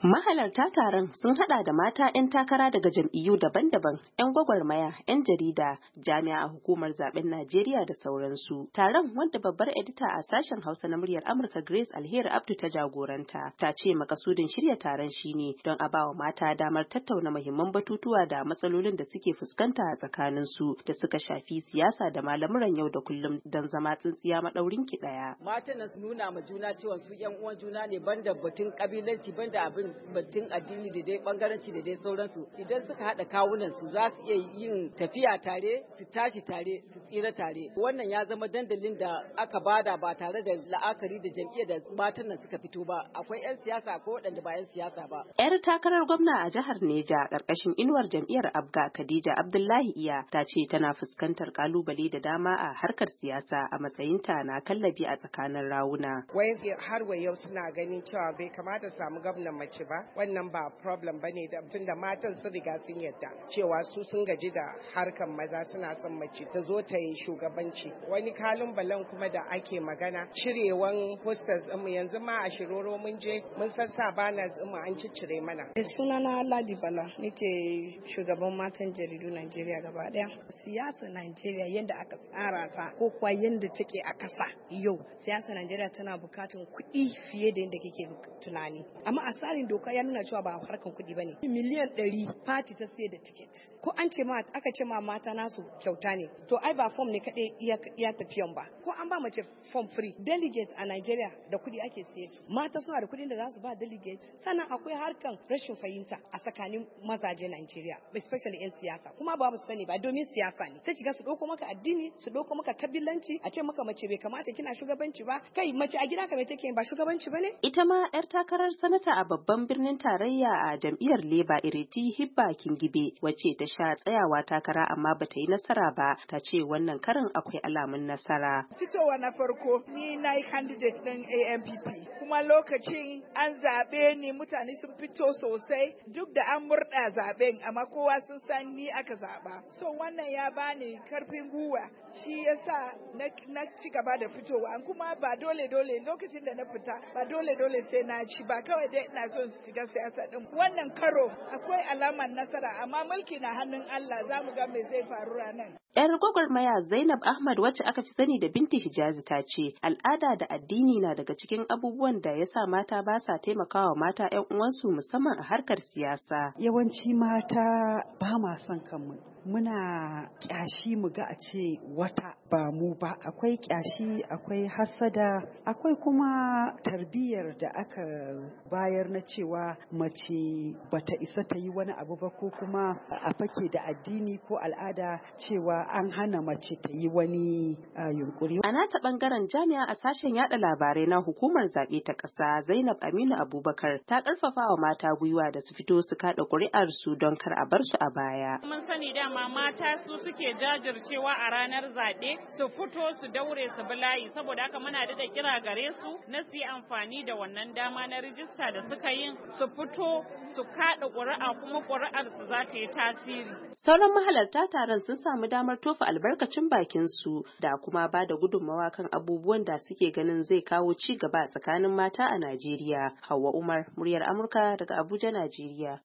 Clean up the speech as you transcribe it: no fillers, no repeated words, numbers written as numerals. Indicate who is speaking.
Speaker 1: Mahalarta taron sun hada da mata 'yan takara daga jam'iyyu daban-daban, 'yan gwagwarmaya, 'yan jarida, jami'a a hukumar zaben Najeriya da sauransu. Taron, wanda babbar edita a sashen Hausa na muryar Amurka Grace Alheri Abdu ta jagoranta, ta ce makasudin shirya taron shine don a bawa mata damar tattauna muhimman batutuwa da matsalolin da suke fuskanta a tsakanin su da suka shafi siyasa da malamuran yau da kullum don zama tsintsiya madaurin ki daya.
Speaker 2: Matan nan su nuna ma juna cewa su 'yan uwan juna ne, banda batun kabilanci, banda batun addini da dai bangaranci da dai sauransu. Idan suka haɗa kawunan su za su iya yin tafiya tare, su tashi tare, su tsira tare. Wannan ya zama dandalin da aka bada ba tare da la'akari da jam'iyyar da matan nan suka fito ba. Akwai 'yan siyasa, akwai waɗanda ba 'yan siyasa ba.
Speaker 1: 'Yar takarar gwamna a jihar Neja ƙarƙashin inuwar jam'iyyar Abga Khadija Abdullahi Iya ta ce tana fuskantar kalubale da dama a harkar siyasa a matsayinta na kallabi a tsakanin rawuna.
Speaker 3: Wai har wa yau suna ganin cewa bai kamata samu gwamnan mace ba, wannan ba problem bane, da tunda matan sun riga sun yadda cewa su sun gaji da harkan maza, suna son mace ta zo ta yi shugabanci. Wani kalin balan kuma da ake magana cirewan posters mu yanzu ma a Shiroro mun je mun sassa banners mu an ciccire mana.
Speaker 4: Sunana Ladi Bala, nake shugaban matan jaridu Najeriya gaba daya. Siyasar Najeriya yadda aka tsara ta ko kuwa yadda take a kasa yau, siyasar Najeriya tana bukatun kuɗi fiye da yadda kike tunani. Amma a tsarin doka ya nuna cewa ba harkan kuɗi bane. Miliyan 100 party ta sayar da ticket. Ko an ce ma aka ce ma mata nasu kyauta ne, to ai ba form ne kaɗai iya tafiyan ba. Ko an ba mace form free, delegates a Najeriya da kuɗi ake siye su. Mata suna da kuɗin da za su ba delegate. Sannan akwai harkan rashin fahimta a tsakanin mazaje Najeriya, especially 'yan siyasa. Kuma ba su sani ba domin siyasa ne. Sai kiga su ɗauko maka addini, su ɗauko maka kabilanci, a ce maka mace bai kamata kina shugabanci ba. Kai mace a gida ka mai take ba shugabanci ba ne?
Speaker 1: Ita ma 'yar takarar sanata a babban birnin tarayya a jam'iyyar Labour Ireti Hibba Kingibe, wacce ta sha tsayawa takara amma bata yi nasara ba, ta ce wannan karin akwai alamun nasara.
Speaker 5: Fitowa na farko ni na yi candidate ɗin ANPP, kuma lokacin an zaɓe ni mutane sun fito sosai duk da an murɗa zaɓen, amma kowa sun san ni aka zaɓa. So wannan ya bani karfin gwiwa, shi yasa na ci gaba da fitowa, kuma ba dole lokacin da na fita ba dole sai na ci ba, kawai dai ina son shiga siyasa din. Wannan karo akwai alamar nasara, amma mulki na hannun Allah, za mu ga me zai faru ranar.
Speaker 1: 'Yar gwagwarmaya Zainab Ahmad, wacce aka fi sani da Binti Hijazi, ta ce al'ada da addini na daga cikin abubuwan da ya sa mata ba sa taimakawa mata 'yan uwansu musamman a harkar siyasa.
Speaker 6: Yawanci mata ba ma son kanmu. Muna kyashi mu ga a ce wata ba mu ba. Akwai kyashi, akwai hasada, akwai kuma tarbiyyar da aka bayar na cewa mace bata isa ta yi wani abu ba, ko kuma a fake da addini ko al'ada cewa an hana mace ta yi wani yunkuri.
Speaker 1: A nata bangaren jami'a a sashen yada labarai na hukumar zaɓe ta ƙasa Zainab Aminu Abubakar ta ƙarfafa wa mata gwiwa da su fito su kaɗa ƙuri'ar su don kar a bar su a baya.
Speaker 7: Mun sani dama mata su suke jajircewa a ranar zaɓe, su fito su daure su bi layi, saboda haka muna da kira gare su na su yi amfani da wannan dama na rijista da suka yin, su fito su kaɗa ƙuri'a, kuma ƙuri'ar su za ta yi tasiri.
Speaker 1: Sauran mahalarta taron sun samu damar tofa albarkacin bakin su da kuma ba da gudunmawa kan abubuwan da suke ganin zai kawo ci gaba tsakanin mata a Najeriya. Hauwa Umar, muryar Amurka daga Abuja, Najeriya.